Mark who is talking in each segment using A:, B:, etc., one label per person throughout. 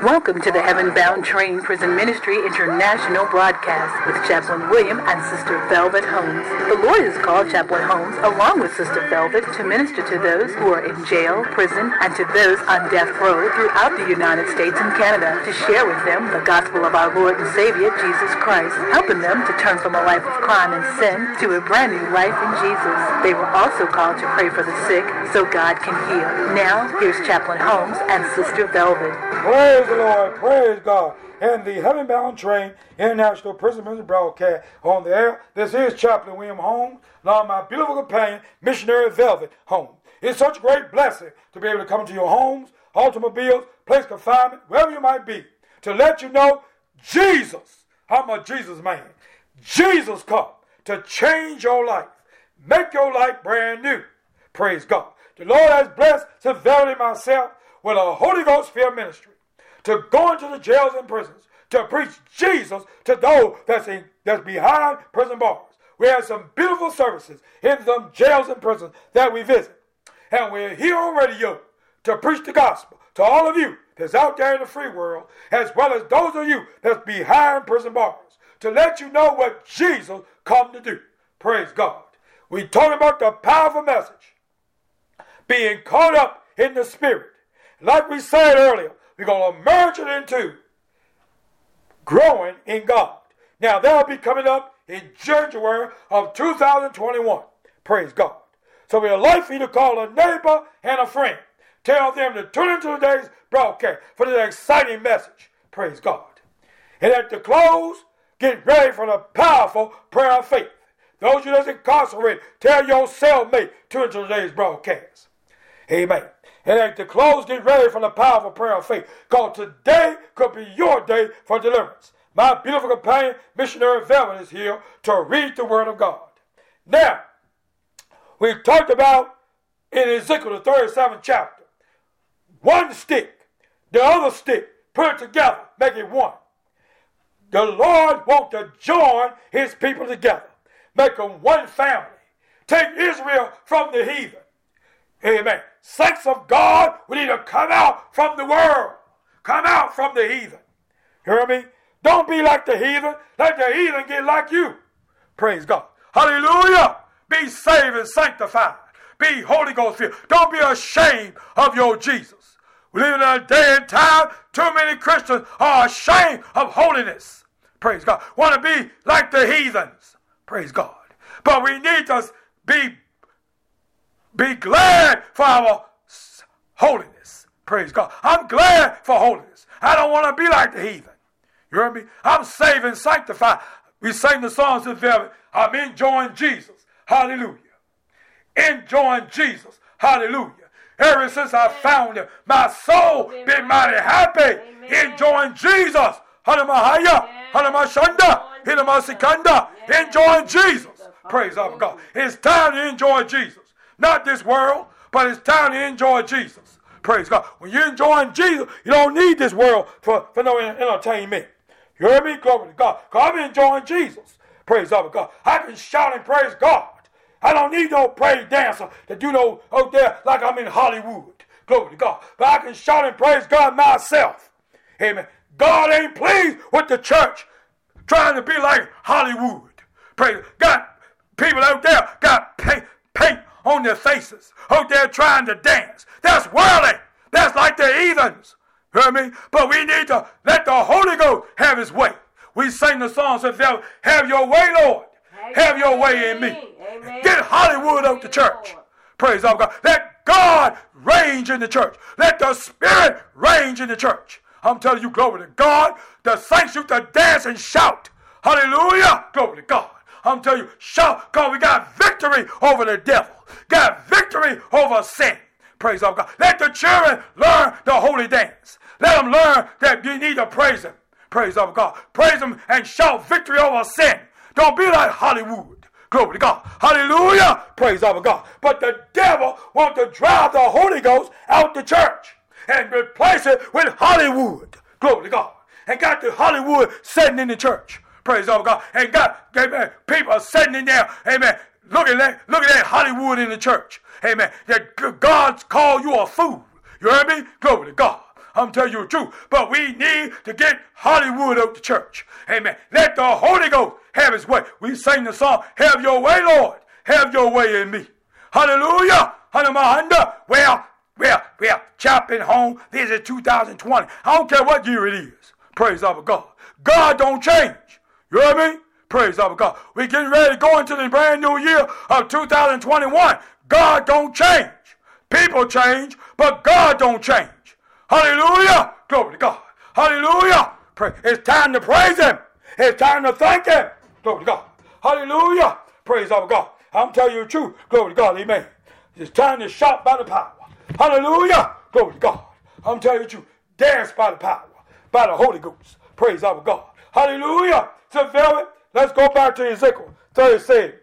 A: Welcome to the Heaven Bound Train Prison Ministry International broadcast with Chaplain William and Sister Velvet Holmes. The Lord has called Chaplain Holmes along with Sister Velvet to minister to those who are in jail, prison, and to those on death row throughout the United States and Canada to share with them the gospel of our Lord and Savior, Jesus Christ, helping them to turn from a life of crime and sin to a brand new life in Jesus. They were also called to pray for the sick so God can heal. Now, here's Chaplain Holmes and Sister Velvet.
B: Praise the Lord, praise God. And the Heaven Bound Train International Prison Ministry broadcast on the air. This is Chaplain William Holmes, along with my beautiful companion, Missionary Velvet Holmes. It's such a great blessing to be able to come to your homes, automobiles, place confinement, wherever you might be, to let you know Jesus. I'm a Jesus man. Jesus come to change your life, make your life brand new. Praise God. The Lord has blessed Sister Velvet and myself with a Holy Ghost-filled ministry to go into the jails and prisons to preach Jesus to those that's behind prison bars. We have some beautiful services in some jails and prisons that we visit. And we're here on radio to preach the gospel to all of you that's out there in the free world, as well as those of you that's behind prison bars, to let you know what Jesus come to do. Praise God. We talking about the powerful message, being caught up in the Spirit. Like we said earlier, we're going to merge it into growing in God. Now, that'll be coming up in January of 2021. Praise God. So we'd like for you to call a neighbor and a friend. Tell them to tune into today's broadcast for this exciting message. Praise God. And at the close, get ready for the powerful prayer of faith. Those of you that's incarcerated, tell your cellmate to tune into today's broadcast. Amen. And at the close, get ready for the powerful prayer of faith. Because today could be your day for deliverance. My beautiful companion, Missionary Velvet, is here to read the Word of God. Now, we talked about in Ezekiel, the 37th chapter, one stick, the other stick, put it together, make it one. The Lord wants to join his people together, make them one family, take Israel from the heathen. Amen. Saints of God, we need to come out from the world. Come out from the heathen. You hear me? Don't be like the heathen. Let the heathen get like you. Praise God. Hallelujah. Be saved and sanctified. Be Holy Ghost filled. Don't be ashamed of your Jesus. We live in a day and time, too many Christians are ashamed of holiness. Praise God. Want to be like the heathens. Praise God. But we need to be glad for our holiness. Praise God. I'm glad for holiness. I don't want to be like the heathen. You hear me? I'm saved and sanctified. We sing the songs of Velvet. I'm enjoying Jesus. Hallelujah. Enjoying Jesus. Hallelujah. Ever since I found him, my soul been mighty happy. Enjoying Jesus. Hallelujah. Hallelujah. Hallelujah. Enjoying Jesus. Praise God. It's time to enjoy Jesus. Not this world, but it's time to enjoy Jesus. Praise God. When you're enjoying Jesus, you don't need this world for no entertainment. You hear me? Glory to God. Because I'm enjoying Jesus. Praise God. I can shout and praise God. I don't need no praise dancer to do no out there like I'm in Hollywood. Glory to God. But I can shout and praise God myself. Amen. God ain't pleased with the church trying to be like Hollywood. Praise God. People out there got paint on their faces, out there trying to dance. That's worldly. That's like the heathens. Hear me? But we need to let the Holy Ghost have his way. We sing the songs of have your way, Lord. Have your way in me. Amen. Get Hollywood out the church. Praise God. Let God reign in the church. Let the Spirit reign in the church. I'm telling you, glory to God. The saints used to dance and shout. Hallelujah. Glory to God. I'm telling you, shout, because we got victory over the devil. Got victory over sin. Praise God. Let the children learn the holy dance. Let them learn that you need to praise him. Praise God. Praise him and shout victory over sin. Don't be like Hollywood. Glory to God. Hallelujah. Praise God. But the devil wants to drive the Holy Ghost out the church and replace it with Hollywood. Glory to God. And got the Hollywood sitting in the church. Praise God. And got people sitting in there, amen, looking at Hollywood in the church. Amen. That God's called you a fool. You heard me? Glory to God. I'm telling you the truth. But we need to get Hollywood out the church. Amen. Let the Holy Ghost have his way. We sing the song, have your way, Lord. Have your way in me. Hallelujah. Hallelujah. Well, Chapel Home, this is 2020. I don't care what year it is. Praise our God. God don't change. You hear me? Praise our God. We're getting ready to go into the brand new year of 2021. God don't change. People change, but God don't change. Hallelujah. Glory to God. Hallelujah. It's time to praise him. It's time to thank him. Glory to God. Hallelujah. Praise our God. I'm telling you the truth. Glory to God. Amen. It's time to shout by the power. Hallelujah. Glory to God. I'm telling you the truth. Dance by the power. By the Holy Ghost. Praise our God. Hallelujah. So, Velvet, let's go back to Ezekiel 37.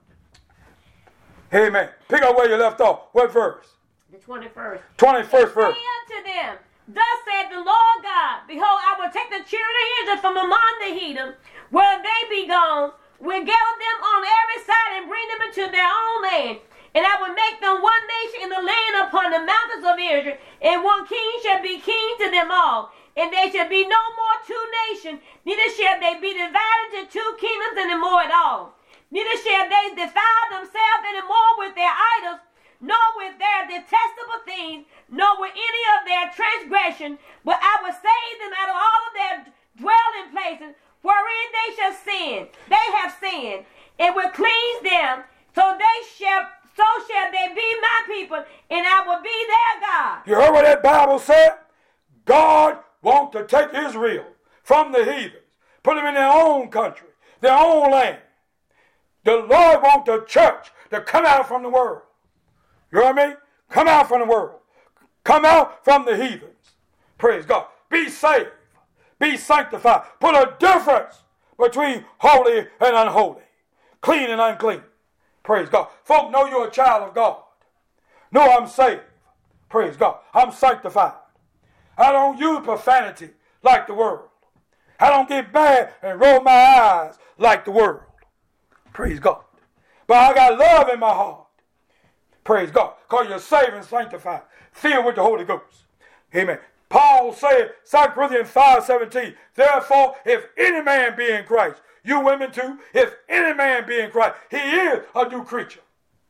B: Amen. Pick up where you left off. What verse?
C: The 21st.
B: 21st verse.
C: Say unto them, thus said the Lord God, behold, I will take the children of Israel from among the heathen, where they be gone, will gather them on every side and bring them into their own land. And I will make them one nation in the land upon the mountains of Israel, and one king shall be king to them all. And they shall be no more two nations, neither shall they be divided into two kingdoms any more at all. Neither shall they defile themselves any more with their idols, nor with their detestable things, nor with any of their transgression, but I will save them out of all of their dwelling places, wherein they shall sin. They have sinned, and will cleanse them, so shall they be my people, and I will be their God.
B: You heard what that Bible said? God wants to take Israel from the heathens, put them in their own country, their own land. The Lord wants the church to come out from the world. You hear me? Come out from the world. Come out from the heathens. Praise God. Be saved. Be sanctified. Put a difference between holy and unholy. Clean and unclean. Praise God. Folk know you're a child of God. Know I'm saved. Praise God. I'm sanctified. I don't use profanity like the world. I don't get mad and roll my eyes like the world. Praise God. But I got love in my heart. Praise God. Because you're saved and sanctified. Filled with the Holy Ghost. Amen. Paul said, 2 Corinthians 5:17, therefore, if any man be in Christ, you women too, if any man be in Christ, he is a new creature.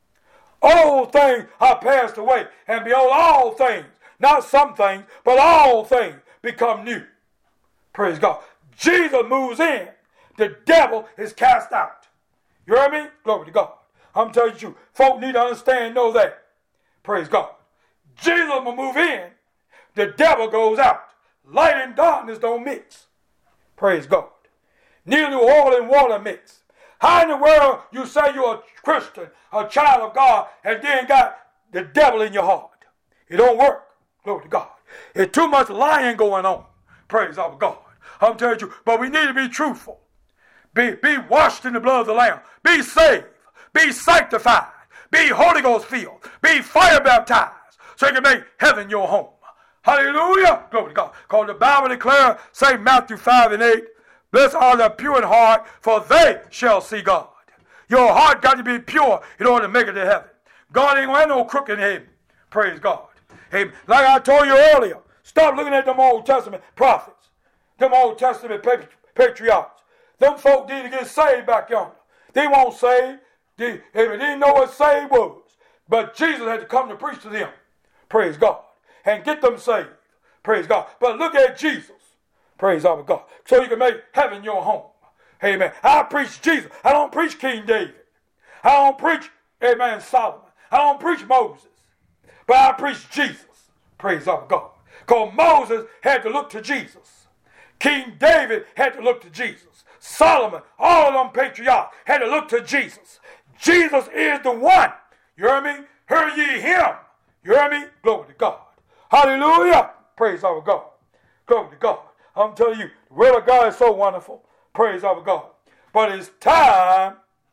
B: Old things are passed away, and behold, all things, not some things, but all things become new. Praise God. Jesus moves in. The devil is cast out. You hear me? Glory to God. I'm telling you, folk need to understand, know that. Praise God. Jesus will move in. The devil goes out. Light and darkness don't mix. Praise God. Neither do oil and water mix. How in the world you say you're a Christian, a child of God, and then got the devil in your heart? It don't work. Glory to God. There's too much lying going on. Praise our God. I'm telling you, but we need to be truthful. Be washed in the blood of the Lamb. Be saved. Be sanctified. Be Holy Ghost filled. Be fire baptized. So you can make heaven your home. Hallelujah. Glory to God. Because the Bible declares, St. Matthew 5:8, blessed are the pure in heart, for they shall see God. Your heart got to be pure in order to make it to heaven. God ain't going to have no crook in heaven. Praise God. Amen. Like I told you earlier, stop looking at them Old Testament prophets, them Old Testament patriarchs. Them folk need to get saved back yonder. They won't save. They didn't know what saved was. But Jesus had to come to preach to them. Praise God. And get them saved. Praise God. But look at Jesus. Praise our God. So you can make heaven your home. Amen. I preach Jesus. I don't preach King David. I don't preach, amen, Solomon. I don't preach Moses. But I preach Jesus. Praise our God. Because Moses had to look to Jesus. King David had to look to Jesus. Solomon, all of them patriarchs had to look to Jesus. Jesus is the one. You hear me? Hear ye him. You hear me? Glory to God. Hallelujah. Praise our God. Glory to God. I'm telling you, the word of God is so wonderful. Praise our God. But it's time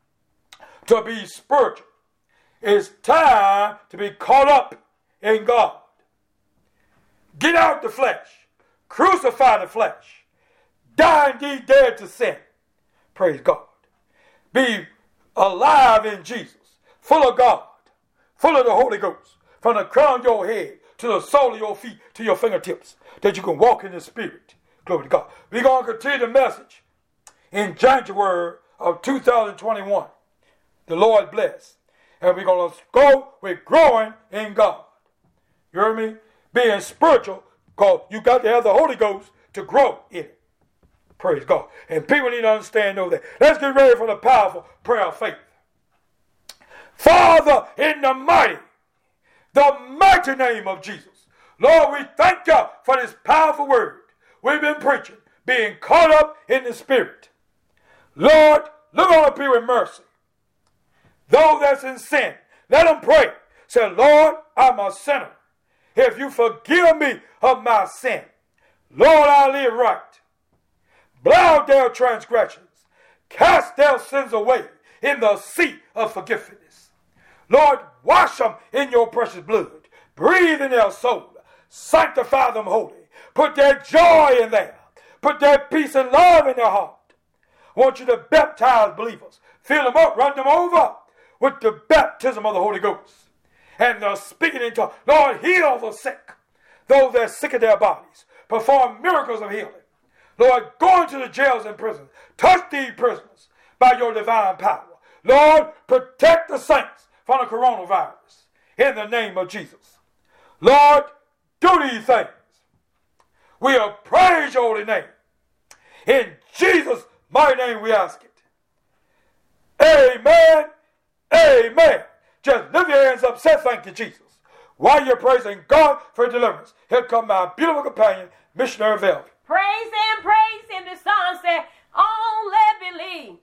B: to be spiritual. It's time to be caught up in God. Get out the flesh. Crucify the flesh. Die indeed dead to sin. Praise God. Be alive in Jesus. Full of God. Full of the Holy Ghost. From the crown of your head to the sole of your feet, to your fingertips, that you can walk in the Spirit. Glory to God. We're going to continue the message in January of 2021. The Lord bless. And we're going to go with growing in God. You hear me? Being spiritual, because you got to have the Holy Ghost to grow in it. Praise God. And people need to understand that. Let's get ready for the powerful prayer of faith. Father, in the mighty name of Jesus. Lord, we thank you for this powerful word we've been preaching, being caught up in the Spirit. Lord, look on the people with mercy. Those that's in sin, let them pray. Say, Lord, I'm a sinner. If you forgive me of my sin, Lord, I'll live right. Blot out their transgressions. Cast their sins away in the sea of forgiveness. Lord, wash them in your precious blood. Breathe in their soul. Sanctify them holy. Put that joy in there. Put that peace and love in their heart. I want you to baptize believers. Fill them up, run them over with the baptism of the Holy Ghost. And the speaking in tongues. Lord, heal the sick. Those that are sick of their bodies. Perform miracles of healing. Lord, go into the jails and prisons. Touch these prisoners by your divine power. Lord, protect the saints from the coronavirus. In the name of Jesus. Lord, do these things. We'll praise your holy name. In Jesus' mighty name we ask it. Amen. Amen. Just lift your hands up. Say thank you, Jesus. While you're praising God for deliverance, here come my beautiful companion, Missionary Velvet.
C: Praise him. The song said, only believe.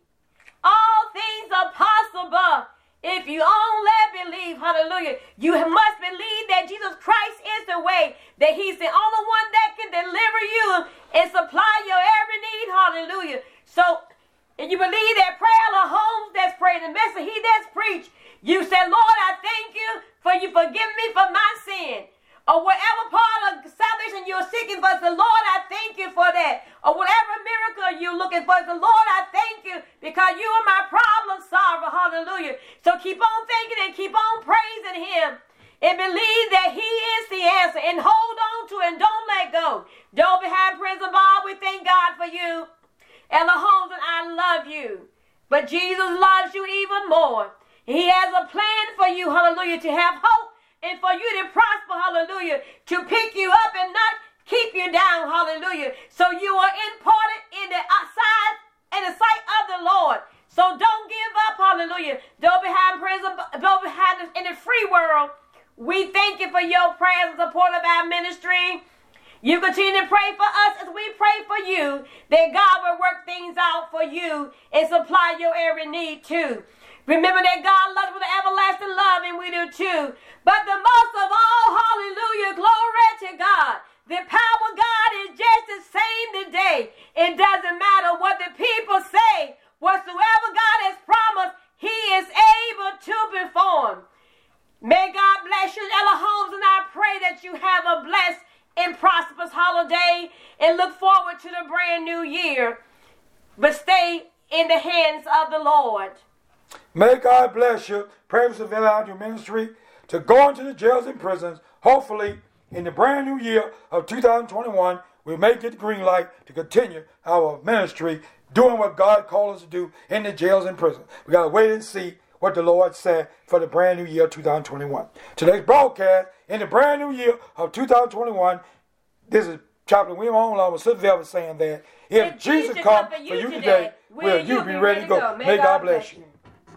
C: All things are possible if you only believe. Hallelujah. You must believe that Jesus Christ is the way, that he's the only one that can deliver you and supply your every need. Hallelujah. So, if you believe that prayer, Holmes that's praying, the message he that's preached, you said, Lord, I thank you for you forgiving me for my sin. Or whatever part of salvation you're seeking for, the Lord, I thank you for that. Or whatever miracle you're looking for, the Lord, I thank you because you are my problem solver. Hallelujah. So keep on thinking and keep on praising him. And believe that he is the answer. And hold on to it and don't let go. Don't be behind prison ball. We thank God for you. Ella Holmes, and I love you. But Jesus loves you even more. He has a plan for you, hallelujah, to have hope and for you to prosper, hallelujah, to pick you up and not keep you down, hallelujah. So you are important in the outside and the sight of the Lord. So don't give up, hallelujah. Don't be behind prison, don't be behind in the free world. We thank you for your prayers and support of our ministry. You continue to pray for us as we pray for you, that God will work things out for you and supply your every need too. Remember that God loves with an everlasting love, and we do too. But the most of all, hallelujah, glory to God. The power of God is just the same today. It doesn't matter what the people say. Whatsoever God has promised, he is able to perform. May God bless you, Ella Holmes, and I pray that you have a blessed and prosperous holiday and look forward to the brand new year. But stay in the hands of the Lord.
B: May God bless you. Pray for Seville your ministry to go into the jails and prisons. Hopefully, in the brand new year of 2021, we may get the green light to continue our ministry, doing what God called us to do in the jails and prisons. We got to wait and see what the Lord said for the brand new year of 2021. Today's broadcast, in the brand new year of 2021, this is Chaplain William Holmes along with Sister Velvet saying that if Jesus comes for you today, will you be ready to go? May God bless you.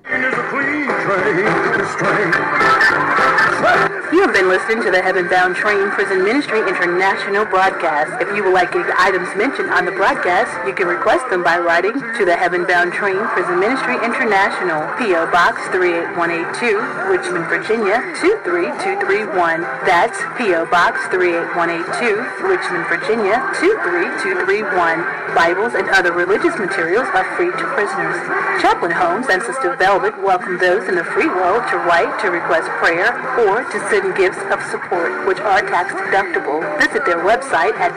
A: You have been listening to the Heaven Bound Train Prison Ministry International broadcast. If you would like any items mentioned on the broadcast, you can request them by writing to the Heaven Bound Train Prison Ministry International, P.O. Box 38182, Richmond, Virginia 23231. That's P.O. Box 38182, Richmond, Virginia 23231. Bibles and other religious materials are free to prisoners. Chaplain Holmes and Sister Velvet welcome those in the free world to write, to request prayer, or to send in gifts of support, which are tax deductible. Visit their website at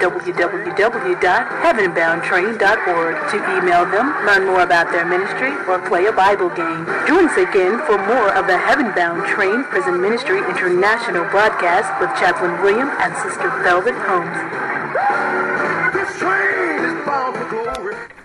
A: www.heavenboundtrain.org to email them, learn more about their ministry, or play a Bible game. Join us again for more of the Heaven Bound Train Prison Ministry International broadcast with Chaplain William and Sister Velvet Holmes.